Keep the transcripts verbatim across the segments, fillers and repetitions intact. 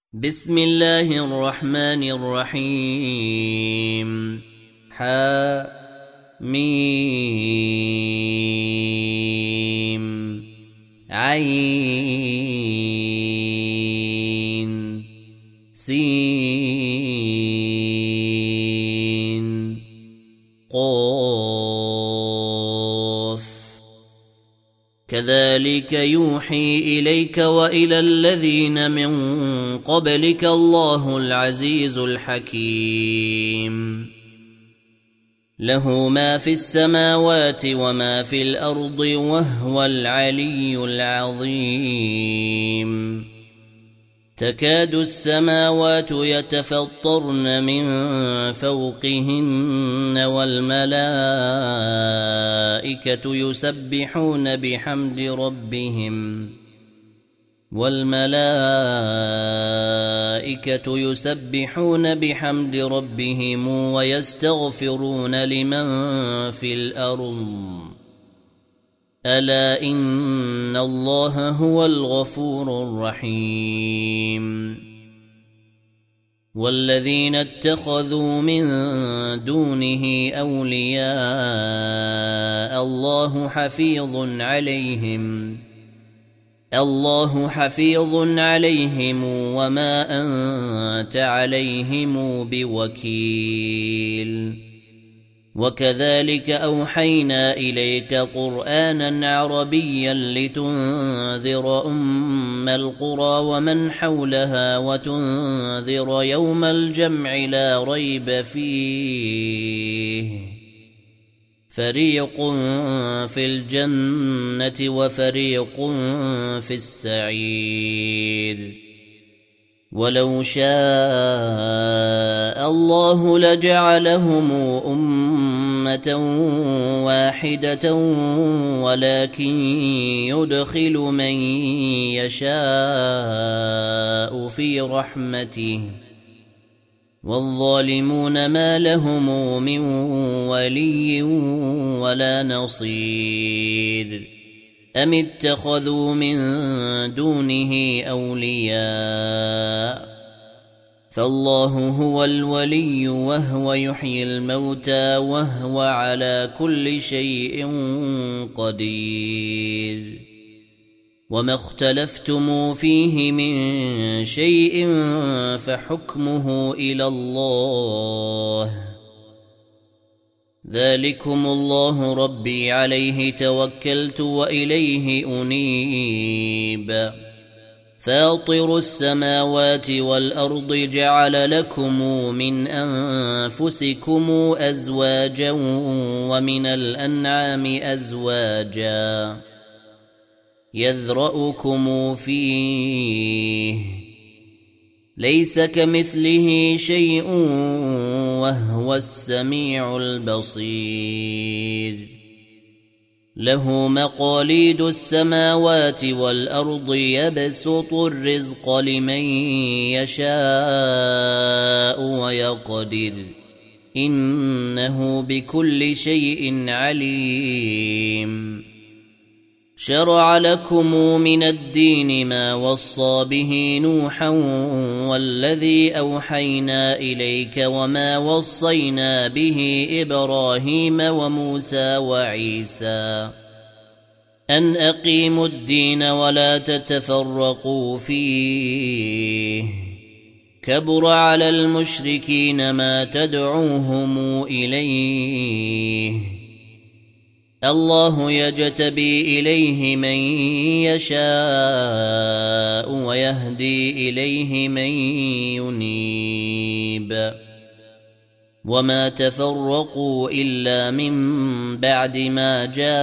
بسم الله الرحمن الرحيم. حميم عين سين قاف. كذلك يوحي إليك وإلى الذين من قبلك الله العزيز الحكيم. له ما في السماوات وما في الأرض وهو العلي العظيم. تكاد السماوات يتفطرن من فوقهن والملائكة يسبحون بحمد ربهم والملائكة يسبحون بحمد ربهم ويستغفرون لمن في الأرض ألا إن الله هو الغفور الرحيم. والذين اتخذوا من دونه أولياء الله حفيظ عليهم الله حفيظ عليهم وما أنت عليهم بوكيل. وكذلك أوحينا إليك قرآنا عربيا لتنذر أم القرى ومن حولها وتنذر يوم الجمع لا ريب فيه فريق في الجنة وفريق في السعير. ولو شاء الله لجعلهم أمة واحدة ولكن يدخل من يشاء في رحمته والظالمون ما لهم من ولي ولا نصير. أم اتخذوا من دونه أولياء فالله هو الولي وهو يحيي الموتى وهو على كل شيء قدير. وما اختلفتم فيه من شيء فحكمه إلى الله ذلكم الله ربي عليه توكلت وإليه أنيب. فاطر السماوات والأرض جعل لكم من أنفسكم أزواجا ومن الأنعام أزواجا يذرأكم فيه ليس كمثله شيء وهو السميع البصير. له مقاليد السماوات والأرض يبسط الرزق لمن يشاء ويقدر إنه بكل شيء عليم. شرع لكم من الدين ما وصى به نوحا والذي أوحينا إليك وما وصينا به إبراهيم وموسى وعيسى أن أقيموا الدين ولا تتفرقوا فيه كبر على المشركين ما تدعوهم إليه. الله يجتبي إليه من يشاء ويهدي إليه من ينيب. وما تفرقوا إلا من بعد ما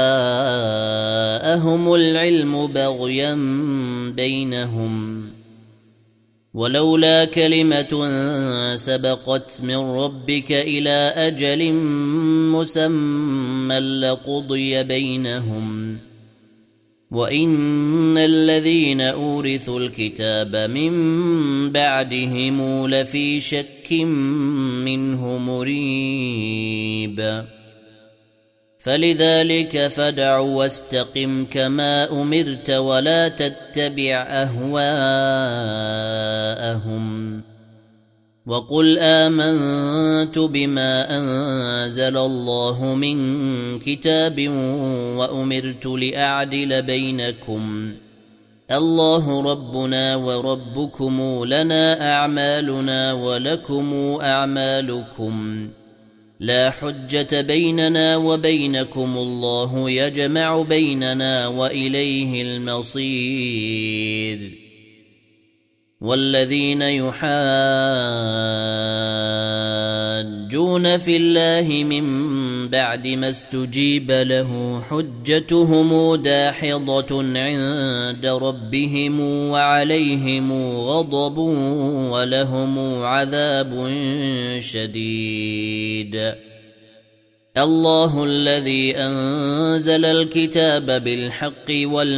جاءهم العلم بغيا بينهم ولولا كلمة سبقت من ربك إلى أجل مسمى لقضي بينهم وإن الذين أورثوا الكتاب من بعدهم لفي شك منه مريب. فلذلك فادع واستقم كما أمرت ولا تتبع أهواءهم وقل آمنت بما أنزل الله من كتاب وأمرت لأعدل بينكم الله ربنا وربكم لنا أعمالنا ولكم أعمالكم لا حجة بيننا وبينكم الله يجمع بيننا وإليه المصير والذين يحاجون في الله من بعد ما استجيب له حجتهم داحضة عند ربهم وعليهم غضب ولهم عذاب شديد الله الذي أنزل الكتاب بالحق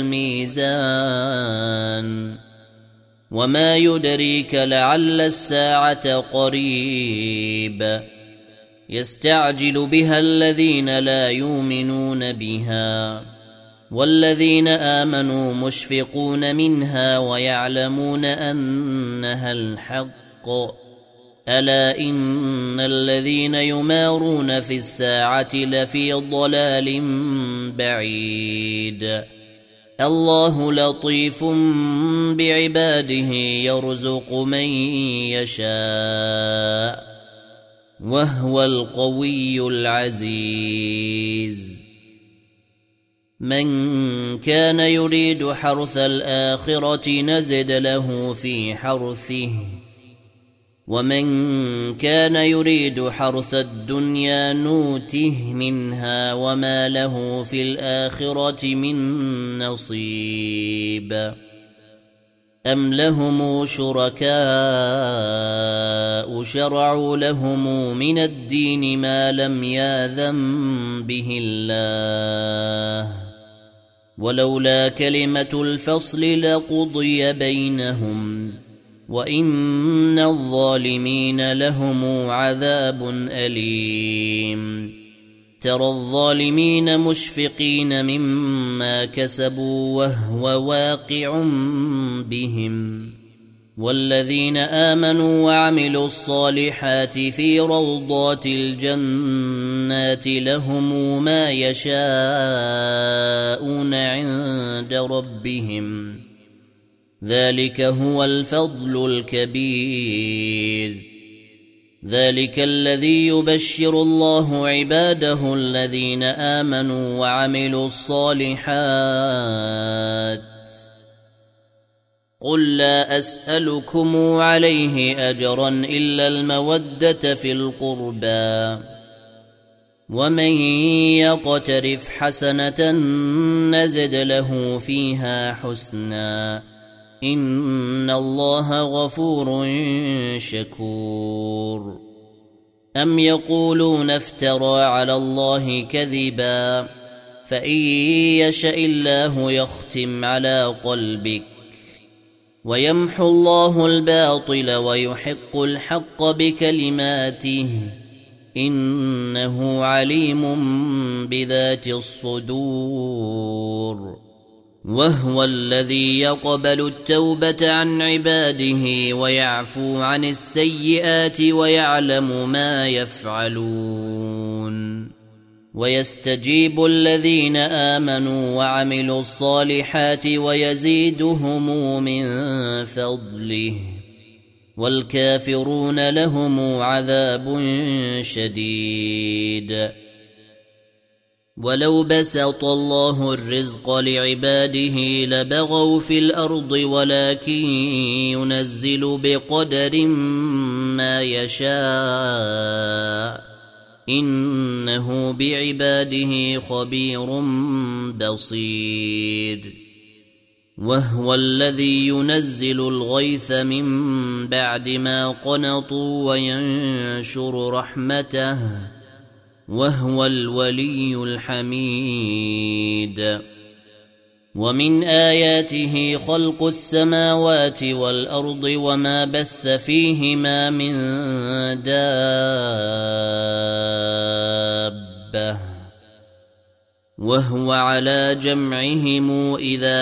والميزان وما يدريك لعل الساعة قريب يستعجل بها الذين لا يؤمنون بها والذين آمنوا مشفقون منها ويعلمون أنها الحق ألا إن الذين يمارون في الساعة لفي ضلال بعيد الله لطيف بعباده يرزق من يشاء وهو القوي العزيز من كان يريد حرث الآخرة نزد له في حرثه ومن كان يريد حرث الدنيا نوته منها وما له في الآخرة من نصيب أم لهم شركاء شرعوا لهم من الدين ما لم يأذن به الله ولولا كلمة الفصل لقضي بينهم وإن الظالمين لهم عذاب أليم ترى الظالمين مشفقين مما كسبوا وهو واقع بهم والذين آمنوا وعملوا الصالحات في روضات الجنات لهم ما يشاءون عند ربهم ذلك هو الفضل الكبير ذلك الذي يبشر الله عباده الذين آمنوا وعملوا الصالحات قل لا أسألكم عليه أجرا إلا المودة في القربى ومن يقترف حسنة نزد له فيها حسنا إن الله غفور شكور أم يقولون افترى على الله كذبا فإن يشاء الله يختم على قلبك ويمحو الله الباطل ويحق الحق بكلماته إنه عليم بذات الصدور وهو الذي يقبل التوبة عن عباده ويعفو عن السيئات ويعلم ما يفعلون ويستجيب الذين آمنوا وعملوا الصالحات ويزيدهم من فضله والكافرون لهم عذاب شديد ولو بسط الله الرزق لعباده لبغوا في الأرض ولكن ينزل بقدر ما يشاء إنه بعباده خبير بصير وهو الذي ينزل الغيث من بعد ما قنطوا وينشر رحمته وهو الولي الحميد ومن آياته خلق السماوات والأرض وما بث فيهما من دابة وهو على جمعهم إذا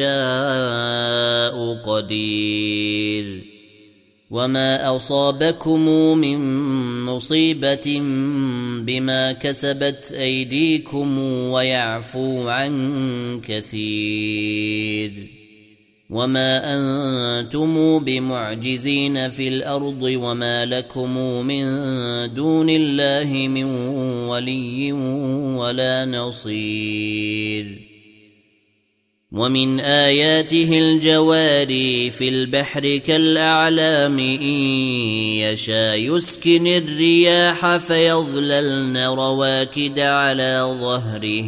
يشاء قدير وما أصابكم من مصيبة بما كسبت أيديكم ويعفو عن كثير وما أنتم بمعجزين في الأرض وما لكم من دون الله من ولي ولا نصير ومن آياته الجواري في البحر كالأعلام إن يشاء يسكن الرياح فيظللن رواكد على ظهره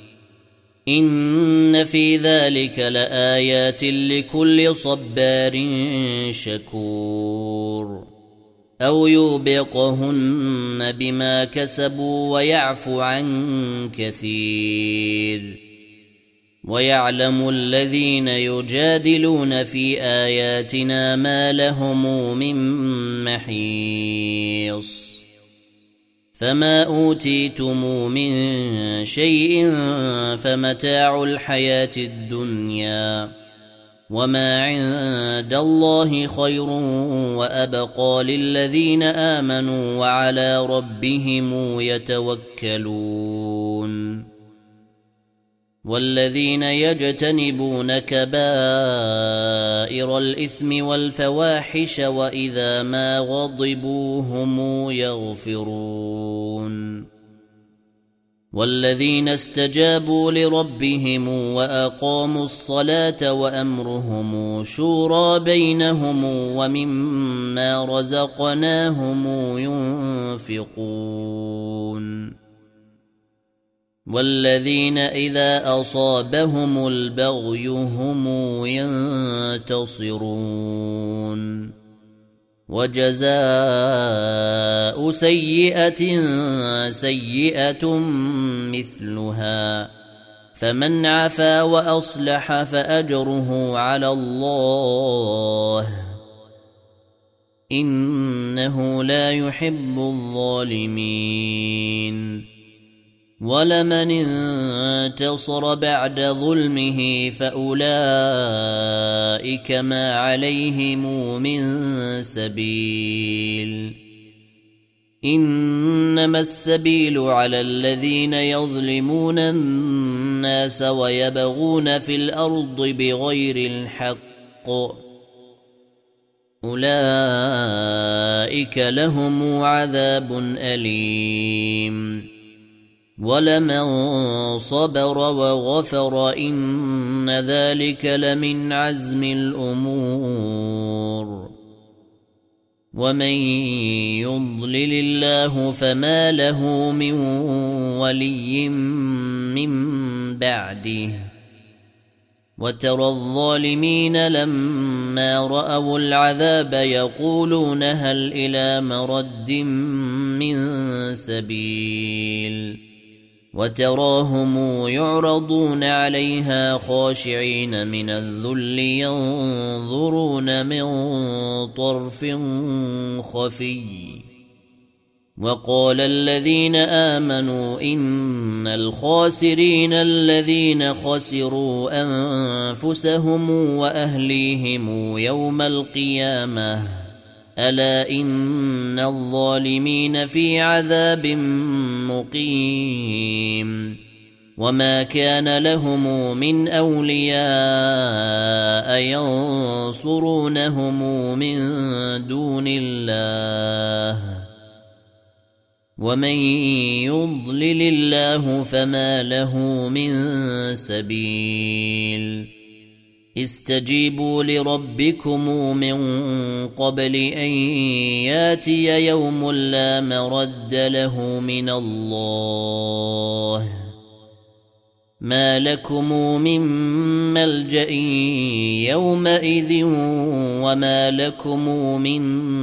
إن في ذلك لآيات لكل صبار شكور أو يوبقهن بما كسبوا ويعفو عن كثير ويعلم الذين يجادلون في آياتنا ما لهم من محيص فما أوتيتم من شيء فمتاع الحياة الدنيا وما عند الله خير وأبقى للذين آمنوا وعلى ربهم يتوكلون والذين يجتنبون كبائر الإثم والفواحش وإذا ما غضبوا هم يغفرون والذين استجابوا لربهم وأقاموا الصلاة وأمرهم شورى بينهم ومما رزقناهم ينفقون والذين إذا أصابهم البغي هم ينتصرون وجزاء سيئة سيئة مثلها فمن عفا وأصلح فأجره على الله إنه لا يحب الظالمين ولمن انتصر بعد ظلمه فأولئك ما عليهم من سبيل إنما السبيل على الذين يظلمون الناس ويبغون في الأرض بغير الحق أولئك لهم عذاب أليم ولمن صبر وغفر إن ذلك لمن عزم الأمور ومن يضلل الله فما له من ولي من بعده وترى الظالمين لما رأوا العذاب يقولون هل إلى مرد من سبيل وتراهم يعرضون عليها خاشعين من الذل ينظرون من طرف خفي وقال الذين آمنوا إن الخاسرين الذين خسروا أنفسهم وأهليهم يوم القيامة ألا إن الظالمين في عذاب مقيم وما كان لهم من أولياء ينصرونهم من دون الله ومن يضلل الله فما له من سبيل استجيبوا لربكم من قبل أن ياتي يوم لا مرد له من الله ما لكم من ملجأ يومئذ وما لكم من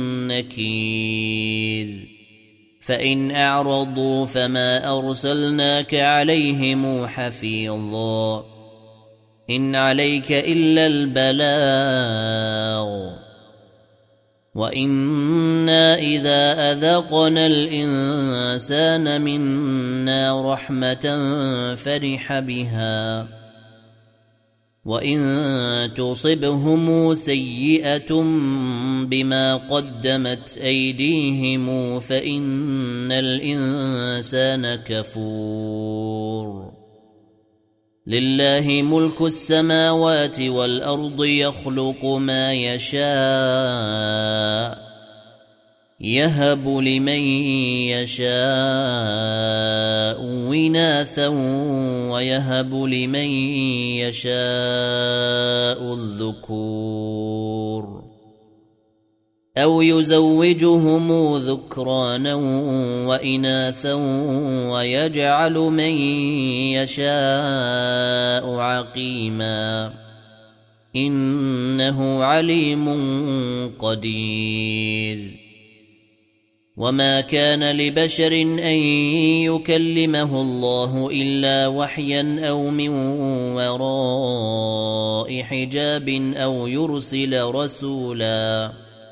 نكير فإن أعرضوا فما أرسلناك عليهم حفيظا إن عليك إلا البلاغ وإن إنا إذا أذقنا الإنسان منا رحمة فرح بها وإن تصبهم سيئة بما قدمت أيديهم فإن الإنسان كفور لله ملك السماوات والأرض يخلق ما يشاء يهب لمن يشاء إناثا ويهب لمن يشاء الذكور أو يزوجهم ذكرانا وإناثا ويجعل من يشاء عقيما إنه عليم قدير وما كان لبشر أن يكلمه الله إلا وحيا أو من وراء حجاب أو يرسل رسولا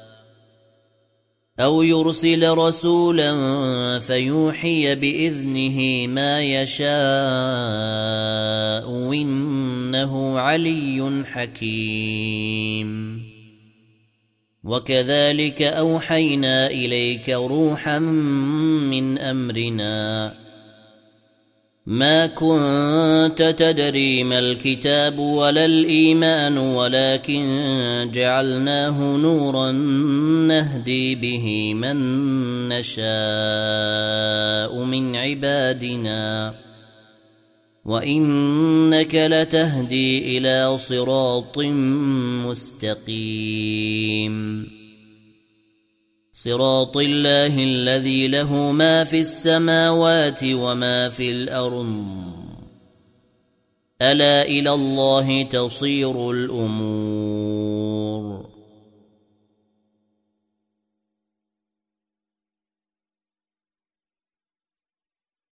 أو يرسل رسولا فيوحي بإذنه ما يشاء إنه علي حكيم وكذلك أوحينا إليك روحا من أمرنا ما كنت تدري ما الكتاب ولا الإيمان ولكن جعلناه نورا نهدي به من نشاء من عبادنا وإنك لتهدي إلى صراط مستقيم صراط الله الذي له ما في السماوات وما في الأرض ألا إلى الله تصير الأمور